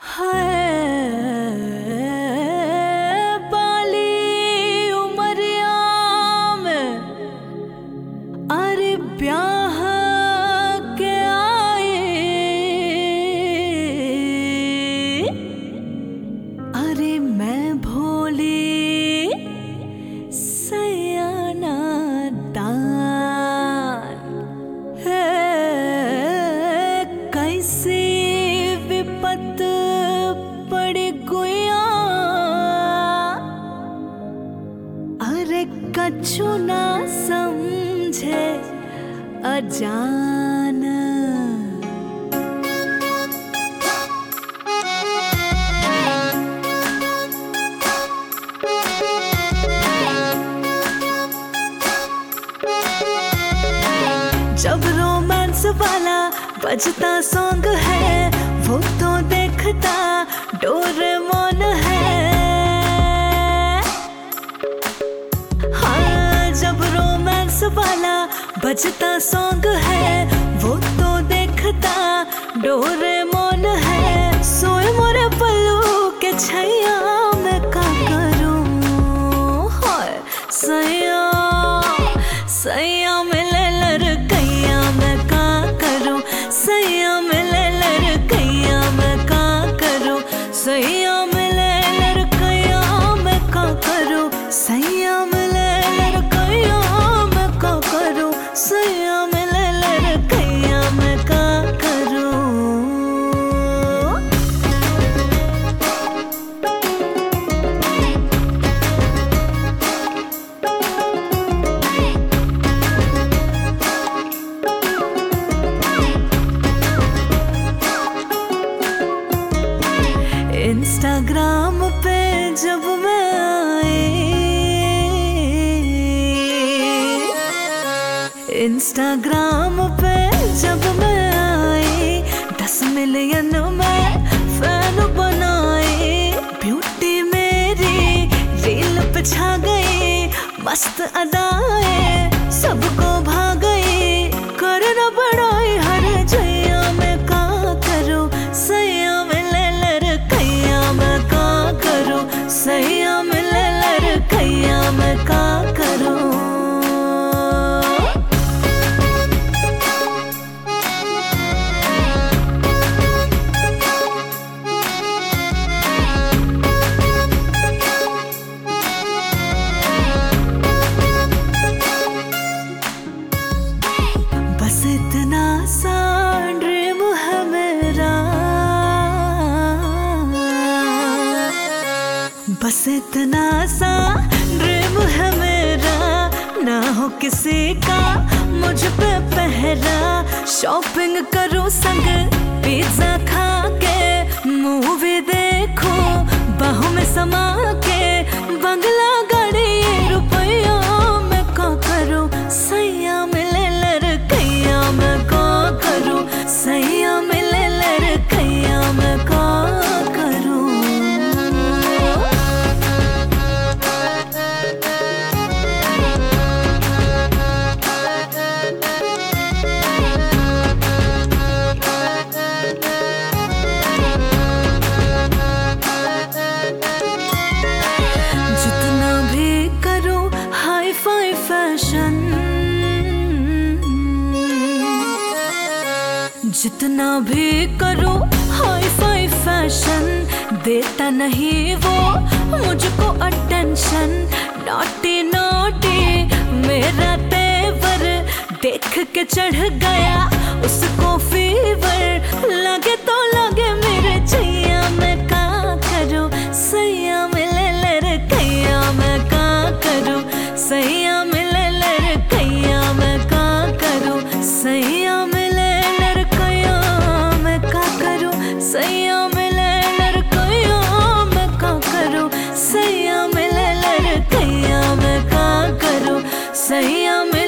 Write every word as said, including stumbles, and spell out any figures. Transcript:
है बाली उमरिया में अरे ब्याह के आए, अरे मैं भोली सयाना दान है कैसी विपत पड़ गुया, अरे कछु ना समझे अजान। जब रोमांस वाला बजता सॉन्ग है वो तो देखता डोरेमोन है। हाँ, जब रोमांस वाला बजता सॉन्ग है वो तो देखता डोरेमोन है। सोए मोरे पल्लू के छैया मैं का करूं, हाय सैया सैया मिले लड़कैया मैं का करूं, सैया मिले लड़कैया मैं का करूं, सैया मिले लड़कैया मैं का करूं, सैया मिले लड़कैया मैं का करूं, सैया मिले लड़कैया मैं का करूं। इंस्टाग्राम पे जब मैं आई, इंस्टाग्राम पे जब मैं आई दस मिलियन में फैन बनाए। ब्यूटी मेरी रील पे छा गई, मस्त अदाएं सबको भा गई। करना बड़ाई हर जैया मैं का करूं, सैया मिले लड़कैया मैं का करूं, सैया मिले लड़कैया मैं का करूं। बस इतना सा ड्रीम है मेरा, बस इतना सा ड्रीम है मेरा, ना हो किसी का मुझ पे पहरा। शॉपिंग करूं संग पिज्जा खा के, मूवी देखूं बाहों में समा के, बंगला गाड़ी रुपया मैं का करूं, सैया मिले लड़कैया मैं का करूं, सैया मिले लड़कैया मैं का करूं। जितना भी करूं हाई फाई फैशन, जितना भी करूं हाई फाई फैशन, देता नहीं वो मुझको अटेंशन। नॉटी नॉटी मेरा तेवर देख के चढ़ गया उसको फीवर। लगे तो लगे मेरे छैया मैं का करूं, सैया मिले लड़कैया मैं का करूं, सैया मिले लड़कैया मैं का करूं, सैया मिले लड़कैया मैं का करूं, सैया मिले लड़कैया मैं का करूं, सैया मिले लड़कैया मैं का करूं, सैया